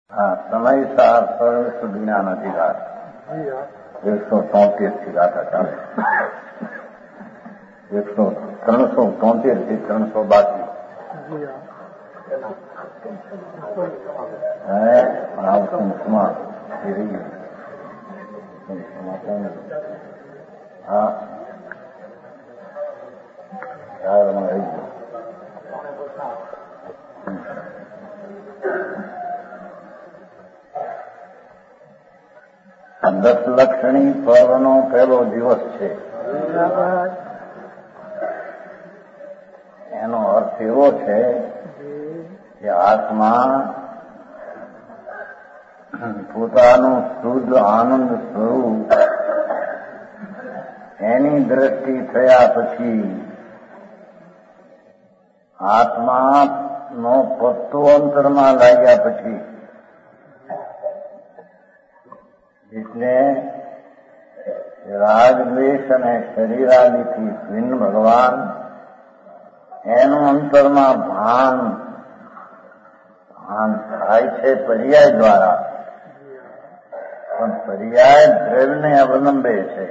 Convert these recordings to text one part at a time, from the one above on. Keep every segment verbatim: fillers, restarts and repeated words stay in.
हाँ, समय सार सर्व सुज्ञान अधिकार एक सौ तोतेर થી ગાથા ચાલે એકસો ત્રણસો તોતેર થી ત્રણસો બાકી હે પણ આ હા ચારમાં રહી ગયો. દસ લક્ષણી પર્વનો પહેલો દિવસ છે. એનો અર્થ એવો છે કે આત્મા પોતાનું શુદ્ધ આનંદ સ્વરૂપ એની દ્રષ્ટિ થયા પછી આત્માનો પત્તો અંતરમાં લાગ્યા પછી એટલે રાગદ્વેષ અને શરીરાદિથી ભિન્ન ભગવાન એનું અંતરમાં ભાન ભાન થાય છે પર્યાય દ્વારા, પણ પર્યાય દ્રવ્યને અવલંબે છે.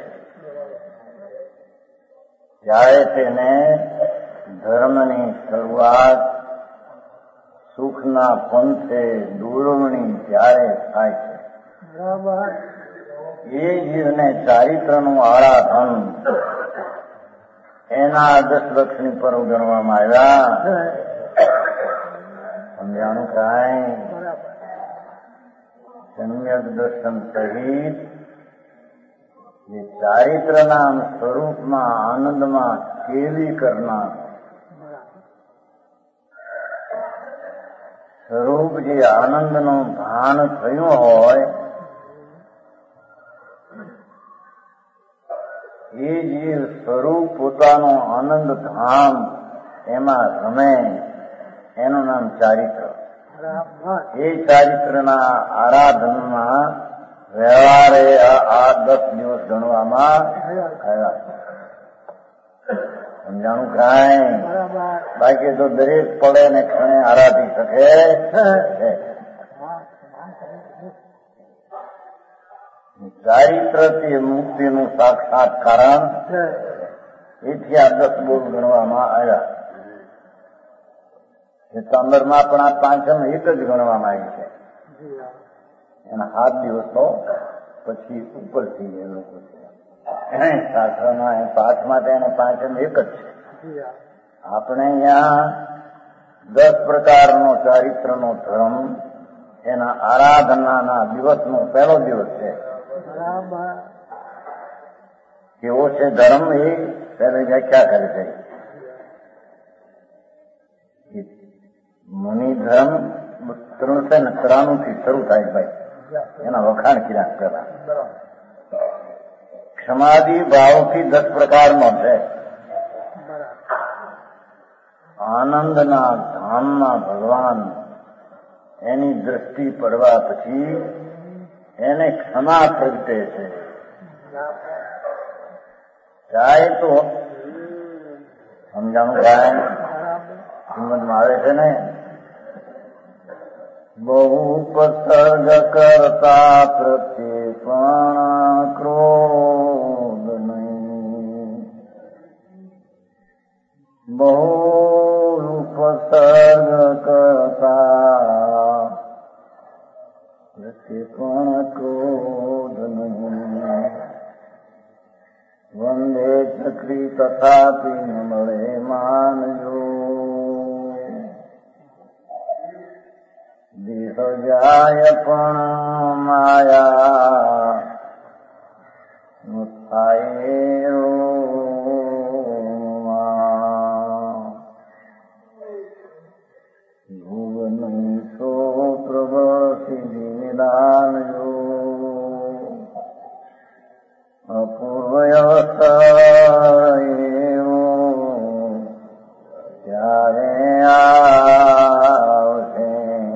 ત્યારે તેને ધર્મની શરૂઆત સુખના પંથે દોરવણી ત્યારે થાય છે. એ જીવને ચારિત્રનું આરાધન એના દસ લક્ષણી પર્વ ગણવામાં આવ્યા. સમજાણું કાંઈ? સમ્યક દર્શન સહિત જે ચારિત્રના સ્વરૂપમાં આનંદમાં કેલી કરનાર સ્વરૂપ જે આનંદનું ભાન થયું હોય એ જીવ સ્વરૂપ પોતાનો આનંદ ધામ એમાં રમે એનું નામ ચારિત્ર. એ ચારિત્રના આરાધનમાં વ્યવહારે આ દસ દિવસ ગણવામાં આવ્યા. સમજાણું કાંઈ? બાકી તો દરેક પડે ને ક્ષણે આરાધી શકે છે. ચારિત્રથી મુક્તિનું સાક્ષાત કારણ એથી આ દસ બોલ ગણવામાં આવ્યા. સપ્ટેમ્બરમાં પણ આ પાંચમ એક જ ગણવામાં આવી છે. એના સાત દિવસો પછી ઉપર થઈ ગયા લોકો છે શાસ્ત્રમાં પાંચમાં એને પાંચમ એક જ છે. આપણે અહીંયા દસ પ્રકારનો ચારિત્રનો ધર્મ એના આરાધનાના દિવસનો પહેલો દિવસ છે. કેવો છે ધર્મ એ પહેલી વ્યાખ્યા કરે છે. મુનિ ધર્મ ત્રણસો ને ત્રાણું થી શરૂ થાય ભાઈ, એના વખાણ કર્યા પેલા. ક્ષમાદિ ભાવથી દસ પ્રકારનો છે. આનંદના ધામમાં ભગવાન એની દ્રષ્ટિ પડવા પછી એને ક્ષમા પ્રગટે છે. જાય તો સમજાણું કાંઈ સમજમાં આવે છે ને? બહુ ઉપસર્ગ કરતા પ્રત્યે પણ ક્રોધ નહીં, બહુ ઉપસર્ગ કરતા પ્રત્યે પણ ક્રોધ નહીં. વંદે ચક્રી તથાપી ન મળે માનજો, દેહ જાય પણ માયા થાય ભુવન સો પ્રભસિદ્ધિ નિદાનજો, અપૂર્વયવસ્થા ત્યારે આવશે.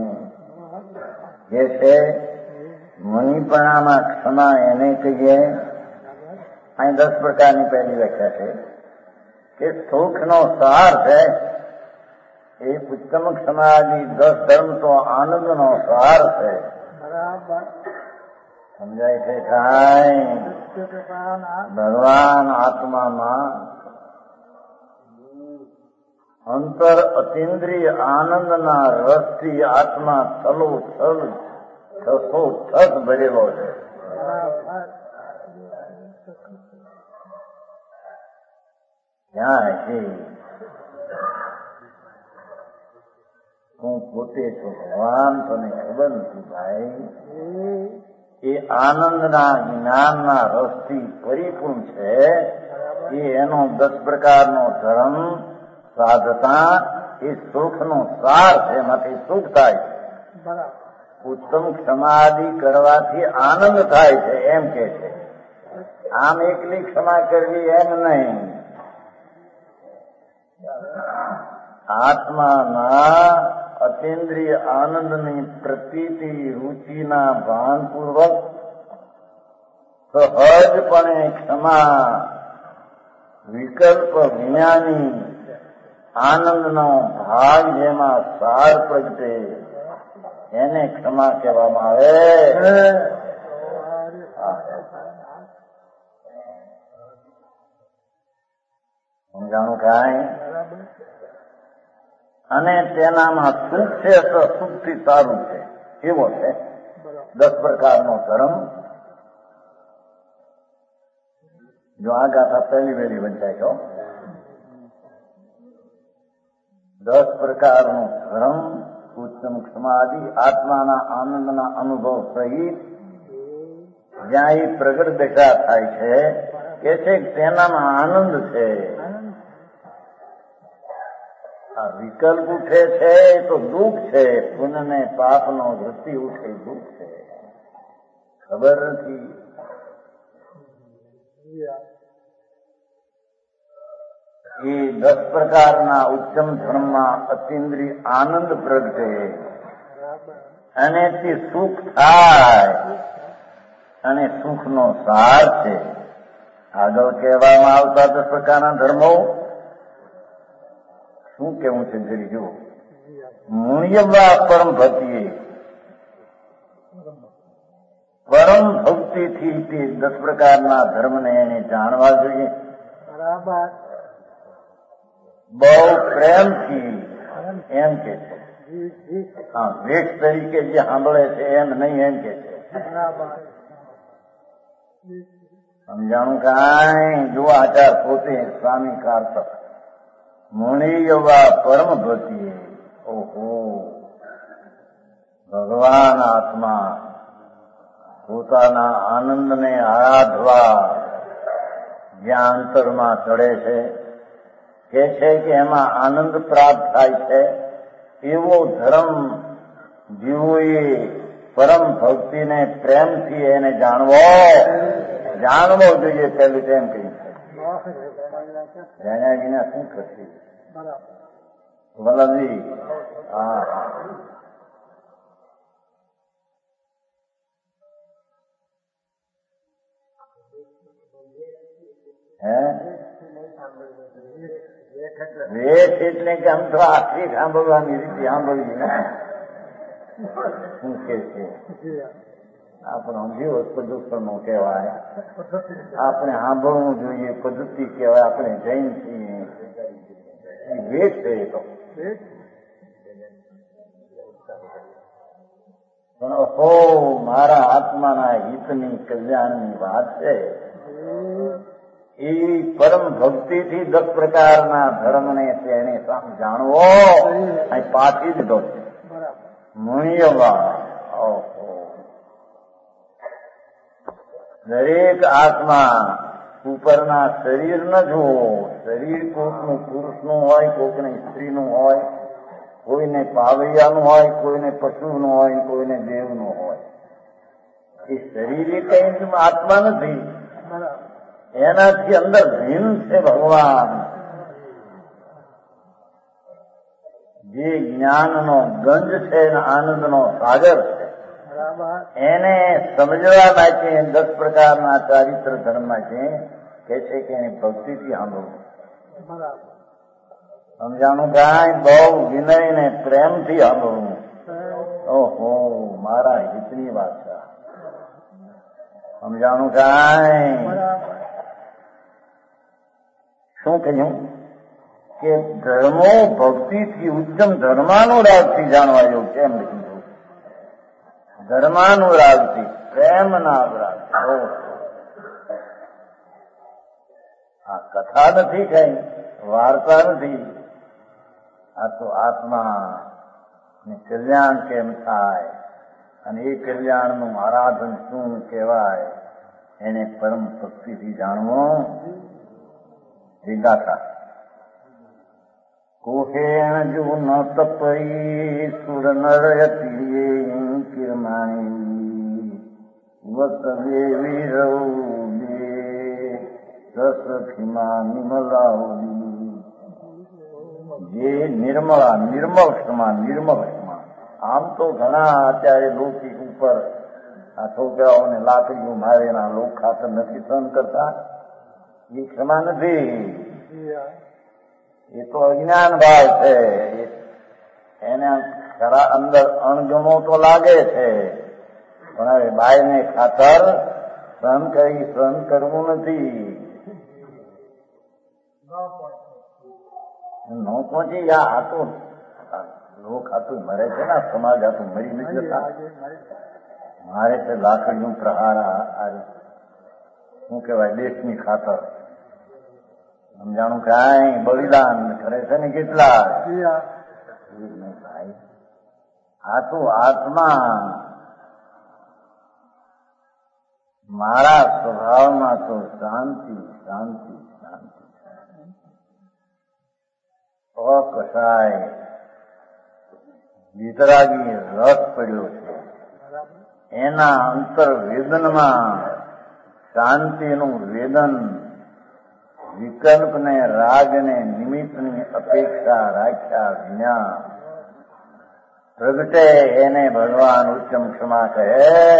જે છે મુનિપણામાં ક્ષમા એને કહીએ. અહીં દસ પ્રકારની પહેલી વ્યાખ્યા છે કે સુખનો સાર છે એ ઉત્તમ ક્ષમાદિ દસ ધર્મ તો આનંદનો સાર છે. બરાબર સમજાય છે કાંઈ? ભગવાન આત્મામાં અંતર અતિન્દ્રિય આનંદના રસથી આત્મા થલો થલ થસો થસ ભરેલો છે. ક્યાં છે? હું પોતે છું ભગવાન, તને ખબર નથી ભાઈ. એ આનંદના જ્ઞાનના રસથી પરિપૂર્ણ છે. એ એનો દસ પ્રકારનો ધર્મ સાધતા એ સુખનો સાર છે. એમાંથી સુખ થાય છે. ઉત્તમ ક્ષમાદિ કરવાથી આનંદ થાય છે એમ કે છે. આમ એકલી ક્ષમા કરવી એમ નહીં. આત્માના અતિન્દ્રિય આનંદની પ્રતીતિ રુચિના ભાનપૂર્વક સહજપણે ક્ષમા વિકલ્પ વિનાની આનંદનો ભાગ જેમાં સાર પ્રગટે એને ક્ષમા કહેવામાં આવે. સમજાણું કાંઈ? અને તેનામાં સુખ છે તો સુખથી સારું છે એવો છે દસ પ્રકારનો ધર્મ. જો આ ગાથા પહેલી વહેલી વંચાય છો. દસ પ્રકારનો ધર્મ ઉત્તમ ક્ષમાદિ આત્માના આનંદના અનુભવ સહિત જ્યાં એ પ્રગટ દશા થાય છે કે છે તેનામાં આનંદ છે. આ વિકલ્પ ઉઠે છે તો દુઃખ છે. પુણ્ય ને પાપનો વૃત્તિ ઉઠે દુઃખ છે. ખબર નથી. એ દસ પ્રકારના ઉત્તમ ધર્મમાં અતિન્દ્રિય આનંદ પ્રગટે અને તે સુખ થાય અને સુખનો સાર છે. આગળ કહેવામાં આવતા દસ પ્રકારના ધર્મો શું કેવું છે જરી જુઓ. મુણ્યવા પરમ ભક્તિએ પરમ ભક્તિથી તે દસ પ્રકારના ધર્મને એને જાણવા જોઈએ. બરાબર બહુ પ્રેમથી એમ કે છે. હા, વેઠ તરીકે જે સાંભળે છે એમ નહીં એમ કે છે. સમજાણું કાંઈ? જો આચાર પોતે સ્વામી કારતક મુનિયવા પરમ ભક્તિએ. ઓહો, ભગવાન આત્મા પોતાના આનંદને આરાધવા જ્યાં અંતરમાં ચડે છે કે છે કે એમાં આનંદ પ્રાપ્ત થાય છે એવો ધર્મ જીવોએ પરમ ભક્તિને પ્રેમથી એને જાણવો જાણવો જોઈએ. પહેલું તેમ કહ્યું જાણ્યા વિના શું થશે? વલ્લભજી હા હે વેઠ એટલે કે આમ તો આખી સાંભળવાની રીતે સાંભળવી ને શું કે છે આપણો જીવો પ્રદૂષણનો કહેવાય. આપણે સાંભળવું જોઈએ પદ્ધતિ કહેવાય. આપણે જૈન છીએ વેઠ છે એ તો. પણ હો મારા આત્માના હિતની કલ્યાણની વાત છે. એ પરમ ભક્તિથી દસ પ્રકારના ધર્મને તેને જાણવો અહીં પાછી દીધો છે. મુણ્યવા ઓહો દરેક આત્મા ઉપરના શરીર ન જુઓ. શરીર કોકનું પુરુષનું હોય, કોકને સ્ત્રીનું હોય, કોઈને પાવૈયાનું હોય, કોઈને પશુનું હોય, કોઈને દેવનું હોય. એ શરીર એ કઈ આત્મા નથી. એનાથી અંદર ભીન છે ભગવાન. જે જ્ઞાનનો ગંજ છે અને આનંદનો સાગર છે એને સમજવા માટે દસ પ્રકારના ચારિત્ર ધર્મ છે કે છે કે એની ભક્તિથી સાંભળવું. સમજાણું કાંઈ બહુ વિનય ને પ્રેમથી સાંભળવું. ઓહો મારા હિતની વાત છે. સમજાણું કાંઈ શું કહ્યું કે ધર્મો ભક્તિથી ઉત્તમ ધર્માનુરાગથી જાણવા જેવું કેમ કીધું? ધર્માનુરાગથી, પ્રેમના રાગ. આ કથા નથી કઈ, વાર્તા નથી. આ તો આત્મા કલ્યાણ કેમ થાય અને એ કલ્યાણનું આરાધન શું કહેવાય એને પરમ ભક્તિથી જાણવું એ ગાથા. કોહેણ જો ન તપઈ સુર નરયતીએ કિરમાણી વસવે વિરૌદે રસ ખીમા નિમલાવલી. જે નિર્મળા નિર્મળ ક્ષમા નિર્મળ ક્ષમા. આમ તો ઘણા અત્યારે લૌકિક ઉપર આ છોકરાઓને લાકડીઓ મારેના લોક ખાતર નથી સહન કરતા. એ ક્ષમા નથી, એ તો અજ્ઞાન ભાવ છે. એને ખરા અંદર અણગમો તો લાગે છે, પણ હવે બાયને ખાતર સહન કરી સહન કરવું નથી. ન પહોંચી આ તો લોક આતું મરે છે ને, સમાજ આતું મરી નથી જતા. મારે છે લાકડીનું પ્રહાર શું કહેવાય દેશની ખાતર. સમજાણું કાંઈ બલિદાન કરે છે ને કેટલા. ભાઈ આ તો આત્મા મારા સ્વભાવમાં તો શાંતિ શાંતિ શાંતિ અકસાય વિતરાગી રસ પડ્યો છે. એના અંતર વેદનમાં શાંતિનું વેદન વિકલ્પને રાગને નિમિત્તની અપેક્ષા રાખ્યા વિના પ્રગટે એને ભગવાન ઉત્તમ ક્ષમા કહે.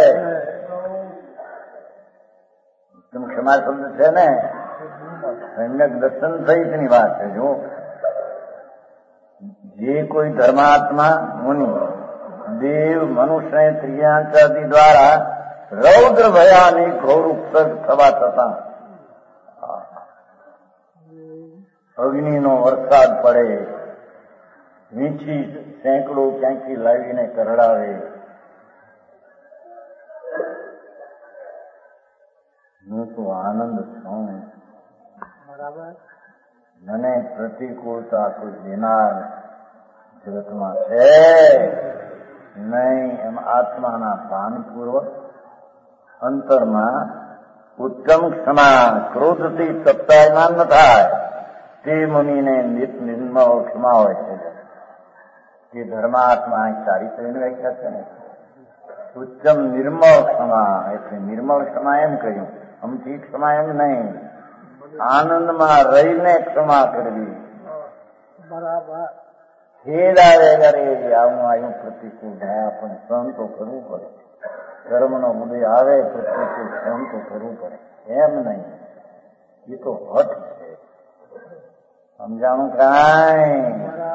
ઉત્તમ ક્ષમા શબ્દ છે ને સમ્યક દર્શન સહિતની વાત છે. જો જે કોઈ ધર્માત્મા મુનિ દેવ મનુષ્ય ત્રિયાંકાદી દ્વારા રૌદ્ર ભયાની ઘોર ઉપસર્ગ થવા થતા અગ્નિનો વરસાદ પડે, વીંછી સેંકડો ક્યાંથી લાવીને કરડાવે, હું તો આનંદ છું. મને પ્રતિકૂળતા કોઈ દેનાર જગતમાં છે નહીં. એમ આત્માના ભાનપૂર્વક અંતરમાં ઉત્તમ ક્ષમા ક્રોધથી સપ્તાયમાન ન થાય તે મુનિને નિત નિર્મળ ક્ષમા હોય છે. જે ધર્માત્મા સારી કરીને વ્યાખ્યા છે ને ઉત્તમ નિર્મળ ક્ષમા એટલે નિર્મળ ક્ષમા એમ કહ્યું, અમથી ક્ષમા એમ નહીં. આનંદમાં રહીને ક્ષમા કરવી. બરાબર. ખેદ આવે કરે આવું આવ્યું પ્રતિકૂળ થયા પણ સહન તો કરવું પડે. કર્મનો ઉદય આવે પ્રતિકૂળ સહન તો કરવું પડે. એમ નહીં, એ તો હઠ છે. સમજાણું કાંઈ?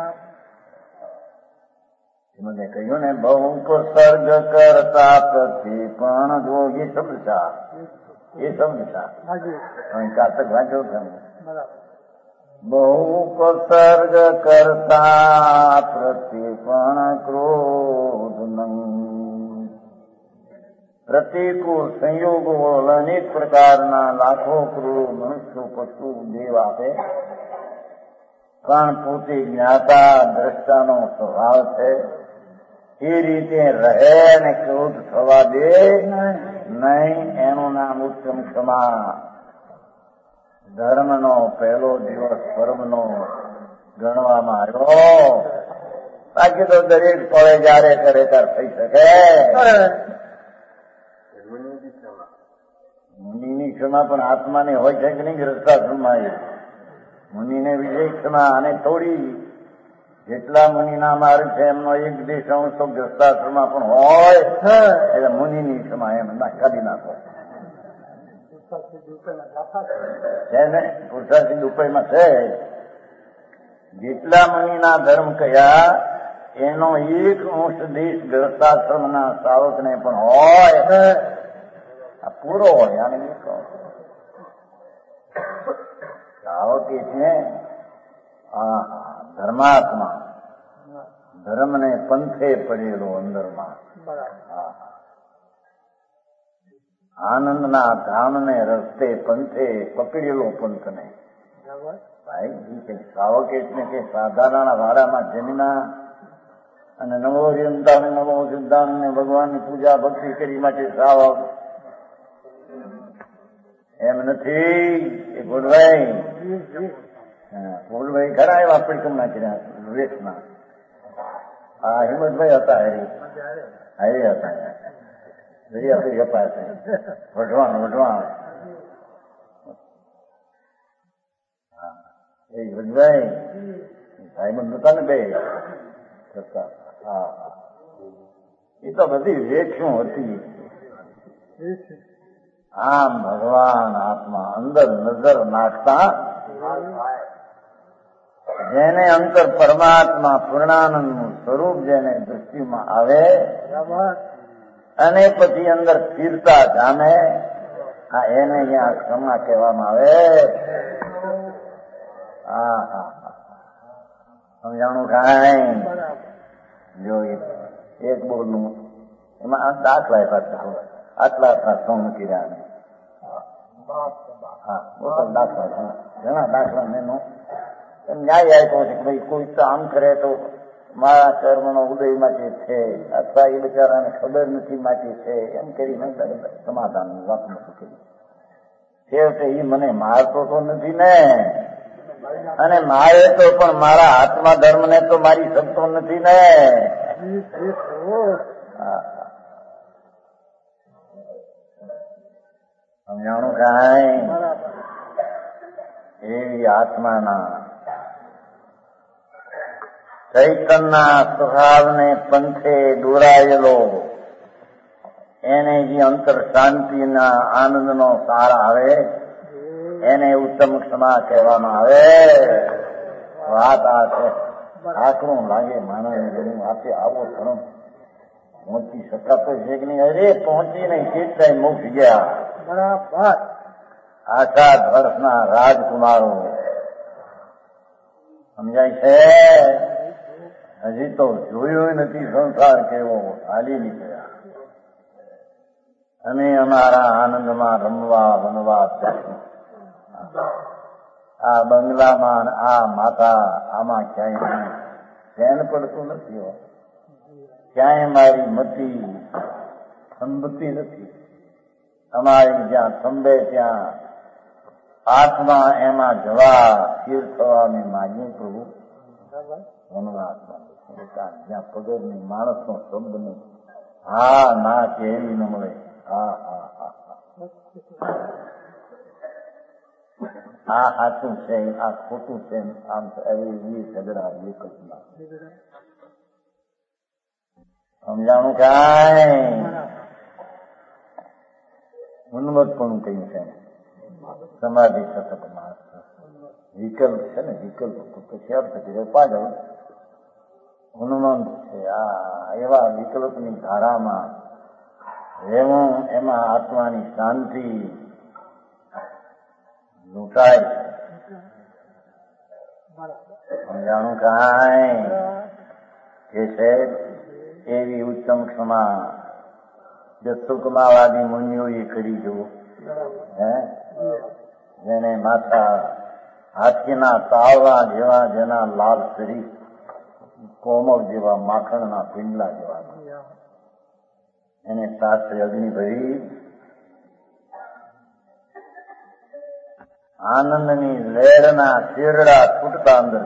મને કહ્યું ને બહુ ઉપસર્ગ કરતા પ્રતિ પણ જો એ શબ્દ છે, એ શબ્દ છે કાતક વાંચો તમે. બહુ ઉપસર્ગ કરતા પ્રતિ પણ ક્રોધ નહીં. પ્રતિકૂળ સંયોગો અનેક પ્રકારના લાખો કરોડો મનુષ્યો પશુ દેવ આપે, પણ પોતે જ્ઞાતા દ્રષ્ટાનો સ્વભાવ છે. એ રીતે રહે અને ક્રોધ થવા દે નહીં. એનું નામ ઉત્તમ ક્ષમા. ધર્મનો પહેલો દિવસ પરમનો ગણવામાં આવ્યો. બાકી તો દરેક પળે જયારે કરે ત્યારે થઈ શકે. મુનિની ક્ષમા પણ આત્માની હોય છે કે નહીં? ગ્રસ્તાશ્રમમાં એ મુનિને વિજય ક્ષમા અને થોડી જેટલા મુનિના માર્ગ છે એમનો એક દેશ અંશ તો ગ્રસ્તાશ્રમમાં પણ હોય એટલે મુનિની ક્ષમા એમ ના કાઢી નાખો છે ને. પુરુષાર્થી દુપાઈમાં છે જેટલા મુનિના ધર્મ કયા એનો એક અંશ દેશ ગ્રસ્તાશ્રમના શ્રાવકને પણ હોય આ પૂરો હોય આને એક શ્રાવક એટલે હા ધર્માત્મા ધર્મને પંથે પડેલો અંદરમાં આનંદના ધામને રસ્તે પંથે પકડેલો પંથને ભાઈ કે શ્રાવક એટલે કે સાધારણ વાડામાં જન્મના અને નવો ચિંતાને નવો સિદ્ધાંતને ભગવાનની પૂજા ભક્તિ કરી માટે શ્રાવક એમ નથી એ ગોળભાઈ ગોળભાઈ ખરા એવા પડકમના કર્યા વેશના હા હિંમતભાઈ હતા હરી હરી હતા હરી આપી ગપા છે વઢવાણ વઢવાણ એ વઢભાઈ ભાઈબંધ નતા ને બે કરતા હા એ તો બધી વેખ્યું હતી આમ ભગવાન આત્મા અંદર નજર નાખતા જેને અંતર પરમાત્મા પૂર્ણાનંદનું સ્વરૂપ જેને દૃષ્ટિમાં આવે અને પછી અંદર સ્થિરતા જામે આ એને અહીંયા ક્ષમા કહેવામાં આવે હા હા સમજાણું કાંઈ જો એક બોલનું એમાં આ દાખલા પાછા આટલા આટલા સોમ કર્યા હા મોટા દાખલા છે ઘણા દાખલા એનો ન્યાય આપ્યો છે કે ભાઈ કોઈ તો આમ કરે તો મારા કર્મનો ઉદય માટે છે અથવા એ બિચારાને ખબર નથી માટે છે એમ કરીને સમાધાન વાત નથી કરી છેવટે એ મને મારતો તો નથી ને અને મારે તો પણ મારા આત્મા ધર્મને તો મારી શકતો નથી ને સમજાણું કાંઈ એવી આત્માના ચૈતનના સ્વભાવને પંથે દોરાયેલો એને જે અંતર શાંતિના આનંદનો સાર આવે એને ઉત્તમ ક્ષમા કહેવામાં આવે વાત આ છે આકરું લાગે માનવને જેનું આપે આવો ધર્મ પહોંચી શકાતો છે કે નહીં અરે પહોંચી નહીં કેટલાય મોક્ષ ગયા બરાબર આશાદ વર્ષના રાજકુમારો સમજાય છે હજી તો જોયું નથી સંસાર કેવો હાલી નીકળ્યા અમે અમારા આનંદમાં રમવા બનવા આ બંગલામાં આ માતા આમાં ક્યાંય ધ્યાન પડતું નથી ક્યાંય મારી મતી સંપત્તિ નથી અમારી જ્યાં થંભે ત્યાં આત્મા એમાં જવા સ્થિર થવાની માગીએ પ્રભુ જ્યાં પગરની માણસનો શબ્દ નહીં હા ના કેવી ન મળે હા હા હા આ સાચું છે આ ખોટું છે આમ એવી ઝઘડા એક જ ના સમજાણું કાંઈ ઉન્મત પણ કયું છે સમાધિ સતત માણસ વિકલ્પ છે ને વિકલ્પ પછી અર્થ છે પાછળ હનુમંત છે આ એવા વિકલ્પની ધારામાં રહેવું એમાં આત્માની શાંતિ લૂંટાય સમજાણું કાંઈ કે છે એવી ઉત્તમ ક્ષમા જસુકમાવાદી મુનિઓએ કરી જવું હે જેને માથા હાથીના તાવવા જેવા જેના લાલ શરીર કોમળ જેવા માખણના પિંડલા જેવા એને શાસ્ત્રે અગ્નિ ભરી આનંદની લહેરના શેરડા છૂટતા અંદર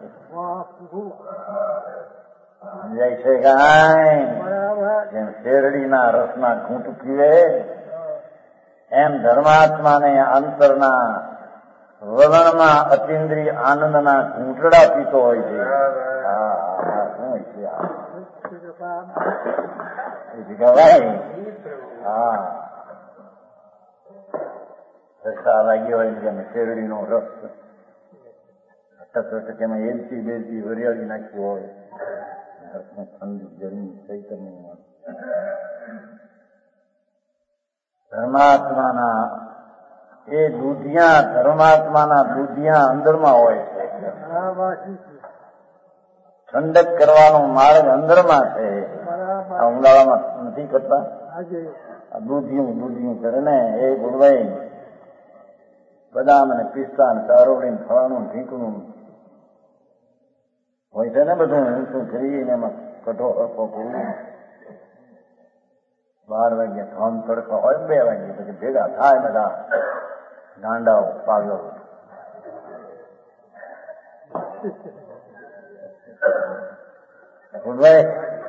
જય છે ગાય જેમ શેરડીના રસના ઘૂંટ પીવે એમ ધર્માત્માને અંતરના વલણમાં અતિન્દ્રિય આનંદના ઘૂંટડા પીતો હોય છે હા રસ્તા લાગ્યો હોય છે શેરડીનો રસ છસો ટકામાં એલસી બેલસી વરિયાળી નાખી હોય ઠંડી ગરમી કઈ કરવી ધર્માત્માના એ દૂધિયા ધર્માત્માના દૂધિયા અંદરમાં હોય છે ઠંડક કરવાનો માર્ગ અંદરમાં છે આ ઉનાળામાં નથી કરતા દૂધિયું દૂધિયું કરે ને એ ગુરવાઈ બદામ અને પિસ્તા ને ચારોડીને ખાવાનું ઢીંકણું હોય છે ને બધું ઊંચું કરીને એમાં કઢો અડકો પૂરું બાર વાગ્યા ધોમ તડકો હોય બે વાગ્યા પછી ભેગા થાય બધા ગાંડાઓ પાગલો ગુરવાઈ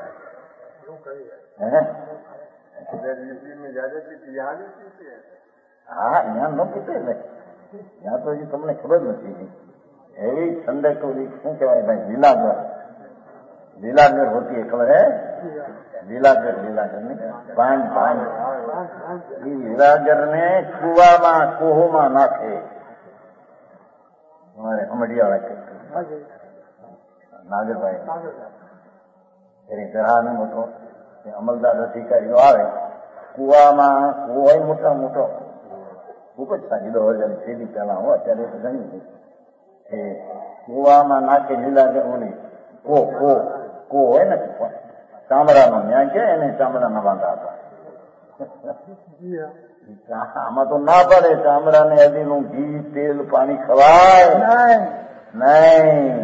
હા અહીંયા ન પીતે ને ત્યાં તો હજી તમને ખબર નથી એવી ઠંડક શું કહેવાય ભાઈ લીલાગર લીલાગર હોતી ખબર હે લીલાગર લીલાગર ને પાંચ પાંચ લીલાગર ને કુવામાં કોહોમાં નાખે અમારે અમડિયા નાગરભાઈ એની ગ્રહાનો મોટો અમલદાર અધિકારીઓ આવે કુવામાં કુવો હોય મોટા મોટો ખૂબ જ સારી દો હજાર સીધી પહેલા હોય અત્યારે તો ઘણી એ કુવામાં નાખે લીલા ઓલી કો કો કો હોય ને ચામડાનો ન્યાય કે એને ચામડાના વાંધા હતા આમાં તો ના પડે ચામડાને અદીનું ઘી તેલ પાણી ખવાય નહીં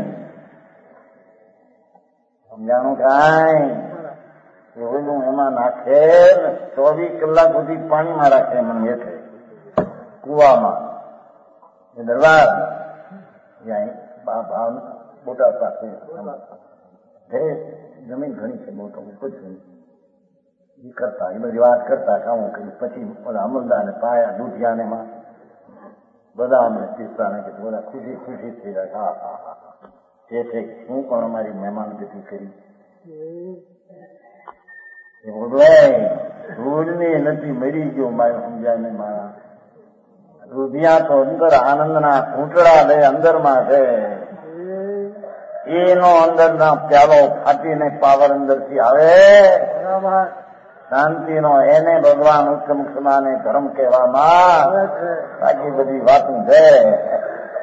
સમજાણું કાંઈ એવું એમાં નાખે ચોવીસ કલાક સુધી પાણીમાં રાખે મને હેઠે કુવામાં એ દરબાર ભાવ મોટા પાસે જમીન ઘણી છે મોટો ઉપર છે એ કરતા એ બધી વાત કરતા કામ કરી પછી બધા અમલદાર ને પાયા દૂધિયાને માં બધા અમને પિસ્તા ને બધા ખુશી ખુશી થઈ જાય હા હા હા તે છે હું પણ અમારી મહેમાનગતિ કરી દૂધની નથી મરી ગયો મારે સમજાય ને મારા દૂધિયા તો અંદર આનંદના ઘૂંટડા લે અંદરમાં છે એનો અંદરના પ્યાલો ફાટીને પાવર અંદરથી આવે શાંતિનો એને ભગવાન ઉત્તમ સમાને ધર્મ કહેવામાં બાકી બધી વાતું છે